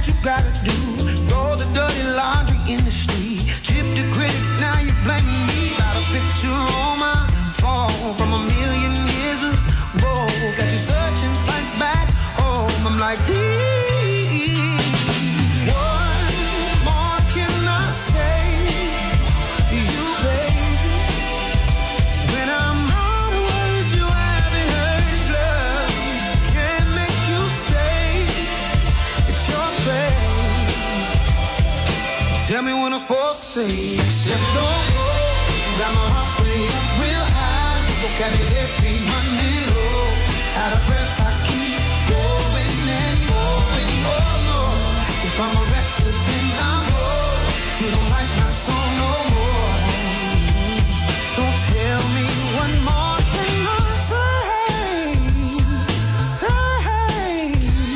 [SPEAKER 2] that you gotta do. Throw the dirty laundry in the street. Chip the critic, now you blame me. Got a picture on my phone from a million years ago. Got you searching flights back home. I'm like, please, what more can I say to you, baby? When I'm out of words, you haven't heard love. Can't make you stay. It's your pain. Tell me when I'm supposed to say, except don't go. Got my heart way up real high. Vocabulary running low. Out of breath, I keep going and going. Oh no, if I'm a record, then I'm wrong. You don't like my song no more. So tell me what more can I say? Say.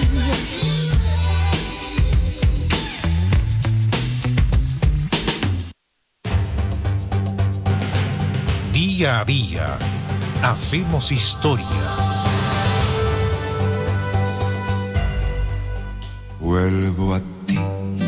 [SPEAKER 4] Día a día, hacemos historia.
[SPEAKER 1] Vuelvo a ti.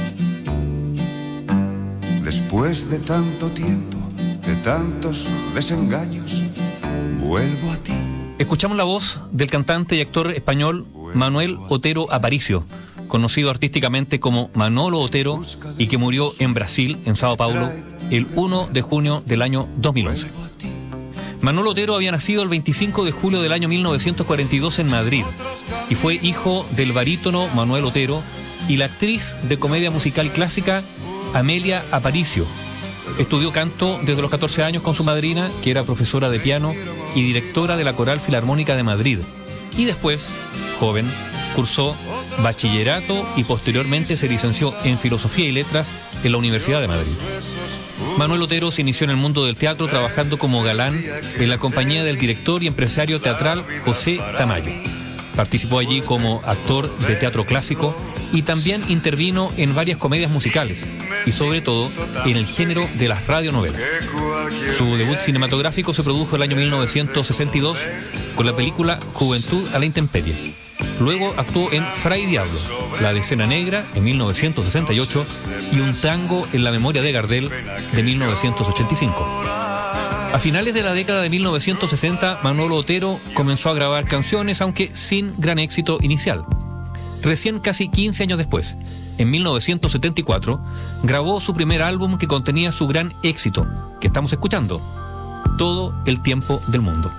[SPEAKER 1] Después de tanto tiempo, de tantos desengaños, vuelvo a ti.
[SPEAKER 22] Escuchamos la voz del cantante y actor español Manuel Otero Aparicio, conocido artísticamente como Manolo Otero y que murió en Brasil, en Sao Paulo, el primero de junio del año dos mil once. Manolo Otero había nacido el veinticinco de julio del año mil novecientos cuarenta y dos en Madrid y fue hijo del barítono Manuel Otero y la actriz de comedia musical clásica Amelia Aparicio. Estudió canto desde los catorce años con su madrina, que era profesora de piano y directora de la Coral Filarmónica de Madrid. Y después, joven, cursó bachillerato y posteriormente se licenció en Filosofía y Letras en la Universidad de Madrid. Manuel Otero se inició en el mundo del teatro trabajando como galán en la compañía del director y empresario teatral José Tamayo. Participó allí como actor de teatro clásico y también intervino en varias comedias musicales y sobre todo en el género de las radionovelas. Su debut cinematográfico se produjo el año mil novecientos sesenta y dos con la película Juventud a la Intemperie. Luego actuó en Fray Diablo, La Decena Negra en mil novecientos sesenta y ocho y Un tango en la memoria de Gardel de mil novecientos ochenta y cinco. A finales de la década de mil novecientos sesenta, Manolo Otero comenzó a grabar canciones, aunque sin gran éxito inicial. Recién casi quince años después, en mil novecientos setenta y cuatro, grabó su primer álbum que contenía su gran éxito, que estamos escuchando, Todo el tiempo del mundo.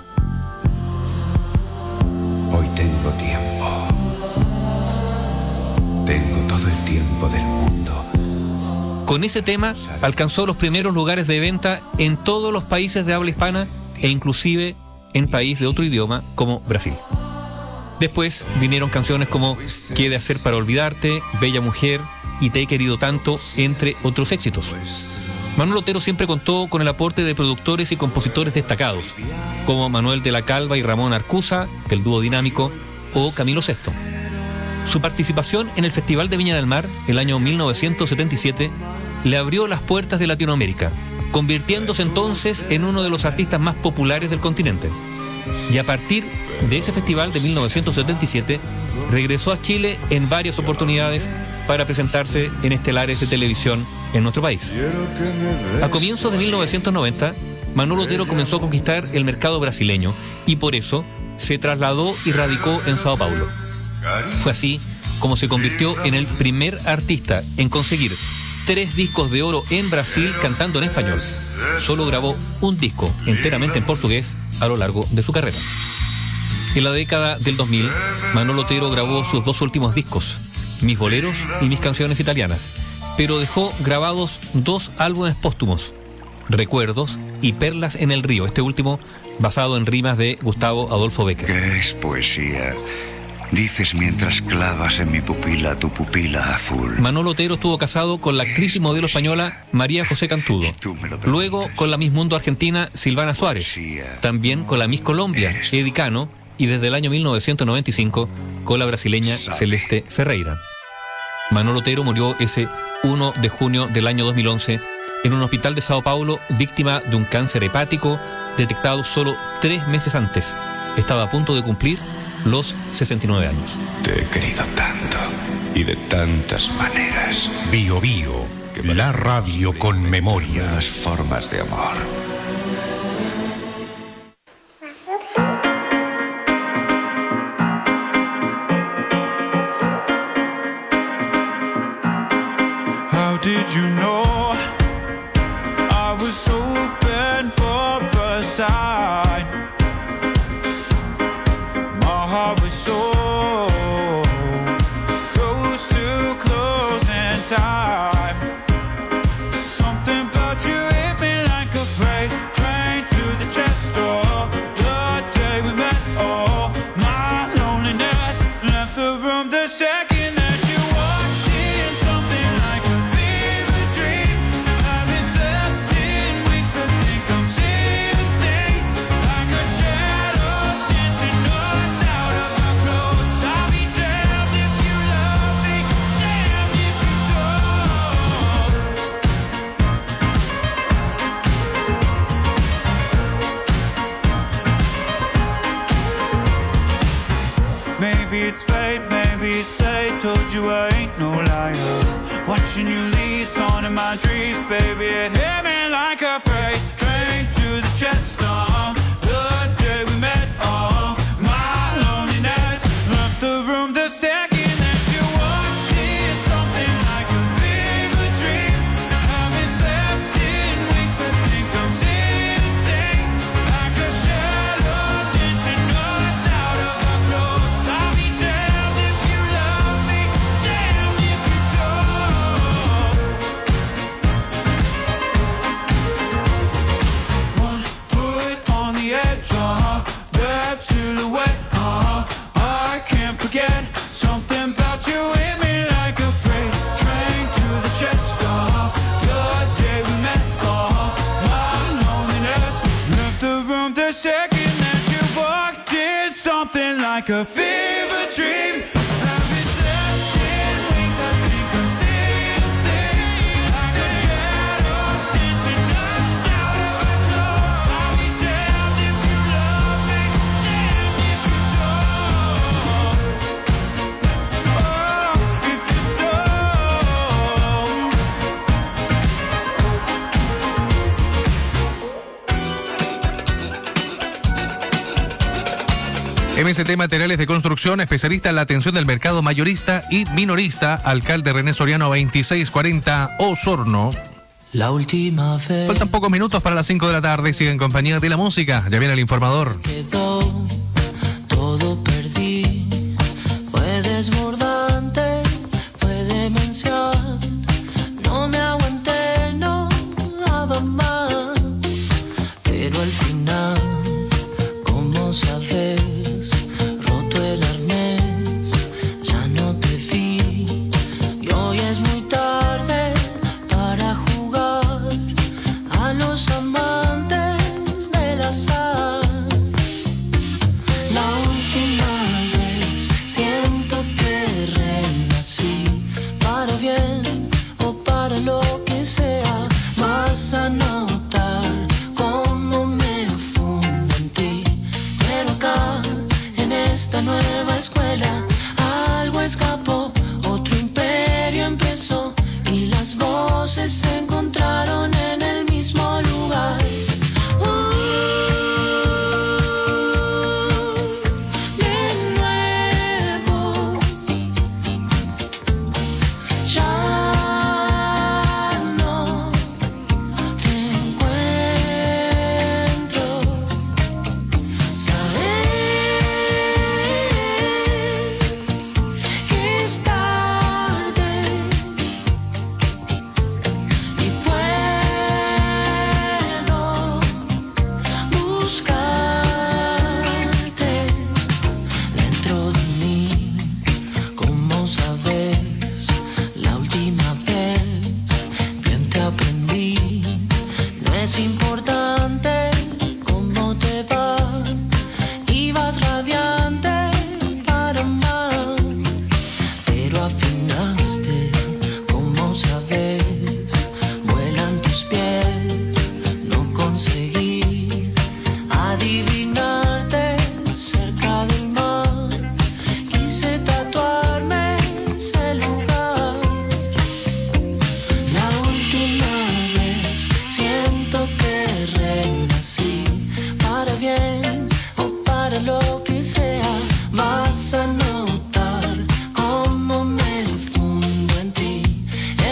[SPEAKER 1] Hoy tengo tiempo. Tengo todo el tiempo del mundo.
[SPEAKER 22] Con ese tema alcanzó los primeros lugares de venta en todos los países de habla hispana e inclusive en países de otro idioma como Brasil. Después vinieron canciones como ¿Qué he de hacer para olvidarte?, Bella Mujer y Te he querido tanto, entre otros éxitos. Manuel Otero siempre contó con el aporte de productores y compositores destacados, como Manuel de la Calva y Ramón Arcusa, del dúo dinámico, o Camilo Sesto. Su participación en el Festival de Viña del Mar, el año mil novecientos setenta y siete, le abrió las puertas de Latinoamérica, convirtiéndose entonces en uno de los artistas más populares del continente. Y a partir de ese festival de mil novecientos setenta y siete, regresó a Chile en varias oportunidades para presentarse en estelares de televisión en nuestro país. A comienzos de mil novecientos noventa, Manuel Otero comenzó a conquistar el mercado brasileño y por eso se trasladó y radicó en Sao Paulo. Fue así como se convirtió en el primer artista en conseguir tres discos de oro en Brasil cantando en español. Solo grabó un disco enteramente en portugués a lo largo de su carrera. En la década del dos mil, Manuel Otero grabó sus dos últimos discos, Mis Boleros y Mis Canciones Italianas, pero dejó grabados dos álbumes póstumos, Recuerdos y Perlas en el Río, este último basado en rimas de Gustavo Adolfo Bécquer.
[SPEAKER 1] ¿Qué es poesía? Dices mientras clavas en mi pupila tu pupila azul.
[SPEAKER 22] Manuel Otero estuvo casado con la actriz y modelo española María José Cantudo, luego con la Miss Mundo argentina Silvana Suárez, también con la Miss Colombia Eddie Cano y desde el año mil novecientos noventa y cinco con la brasileña Celeste Ferreira. Manuel Otero murió ese primero de junio del año dos mil once en un hospital de Sao Paulo, víctima de un cáncer hepático detectado solo tres meses antes. Estaba a punto de cumplir los sesenta y nueve años.
[SPEAKER 1] Te he querido tanto. y de tantas maneras.
[SPEAKER 4] Bio Bio, la radio con memoria.
[SPEAKER 1] Las formas de amor.
[SPEAKER 2] How did you know I was open for a sign? My heart was so close to closing time. Something about you hit me like a freight train to the chest door. The day we met, oh, my loneliness left the room the second that you walked in. Something like a fever dream. Haven't slept in weeks. I think I'm seeing things like a shadows dancing us out of our clothes. I'll be damned if you love me, damned if you don't. Maybe it's fate, maybe it's fate. Told you I ain't no liar. Watching you leave, on in my dreams, baby. It hit me like a freight train to the chest. Oh, the day we met. Oh, my loneliness left the room the second that you walked in. Something like a fever dream. Haven't slept in weeks. I think I'm seeing things like a shadows dancing us out of our clothes. I'll be damned if you love me, damned if you don't. One foot on the edge, uh, that silhouette, uh, I can't forget. Something about you hit me like a freight train to the chest, uh, the day we met, uh, my loneliness left the room the second that you walked in. Something like a fever dream. Haven't slept in weeks. I think I'm seeing things like a shadows dancing us out of our clothes. I'll be damned if you love me, damned if you don't. Oh, if you don't.
[SPEAKER 15] M S T Materiales de Construcción, especialista en la atención del mercado mayorista y minorista. Alcalde René Soriano veintiséis cuarenta, Osorno.
[SPEAKER 3] La última vez
[SPEAKER 15] Faltan pocos minutos para las cinco de la tarde. Sigue en compañía de la música. Ya viene el informador.
[SPEAKER 3] quedó, todo perdí. Fue desbordante, fue demencial. No me aguanté, no daba más. Pero al final, como sabes, roto el arnés, ya no te vi. Y hoy es muy tarde para jugar a los amantes del azar. La última vez siento que renací, para bien o para lo que sea. Vas a notar cómo me fundo en ti. Pero acá, en esta nueva escuela, algo escapó, otro imperio empezó y las voces se encontraron en el mismo lugar. Uh, de nuevo, ya no te encuentro. Sabes que es tarde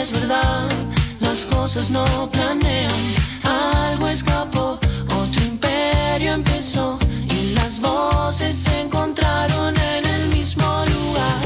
[SPEAKER 3] es verdad, las cosas no planean. Algo escapó, otro imperio empezó y las voces se encontraron en el mismo lugar.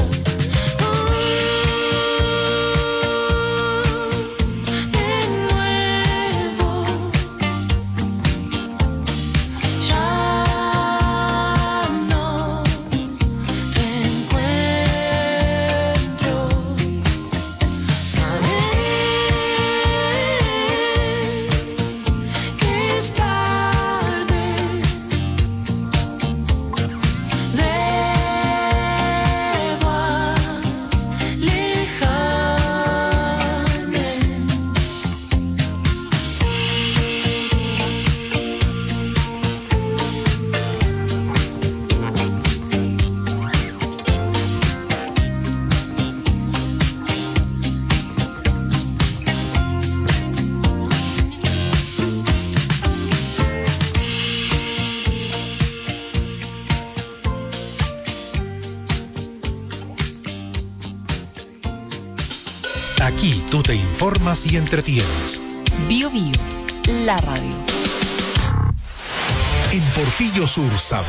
[SPEAKER 4] Aquí tú te informas y entretienes.
[SPEAKER 5] Bio Bio, la radio.
[SPEAKER 11] En Portillo Sur sabemos